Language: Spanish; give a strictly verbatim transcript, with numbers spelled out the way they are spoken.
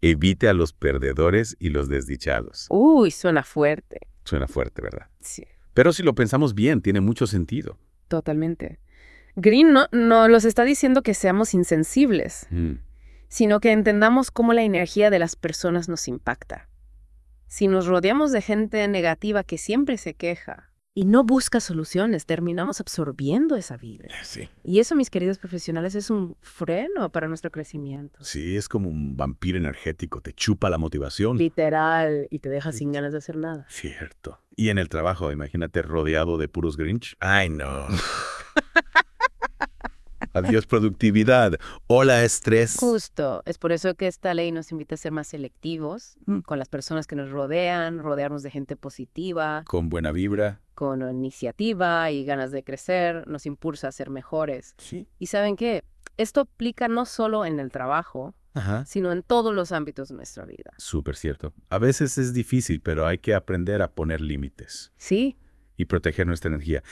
Evite a los perdedores y los desdichados. Uy, suena fuerte. Suena fuerte, ¿verdad? Sí, Pero si lo pensamos bien, tiene mucho sentido. totalmente. Green no, no los está diciendo que seamos insensibles, Mm. sino que entendamos cómo la energía de las personas nos impacta. Si nos rodeamos de gente negativa que siempre se queja y no busca soluciones, terminamos absorbiendo esa vibra. Sí. Y eso, mis queridos profesionales, es un freno para nuestro crecimiento. Sí, es como un vampiro energético, te chupa la motivación. Literal, y te deja sin ganas de hacer nada. Cierto. Y en el trabajo, imagínate rodeado de puros Grinch. Ay, no. Adiós productividad. Hola estrés. Justo, es por eso que esta ley nos invita a ser más selectivos Mm. con las personas que nos rodean, rodearnos de gente positiva, Con buena vibra. con iniciativa y ganas de crecer, nos impulsa a ser mejores. Sí. Y ¿saben qué? Esto aplica no solo en el trabajo, Ajá. sino en todos los ámbitos de nuestra vida. Súper cierto. A veces es difícil, pero hay que aprender a poner límites ¿Sí? y proteger nuestra energía.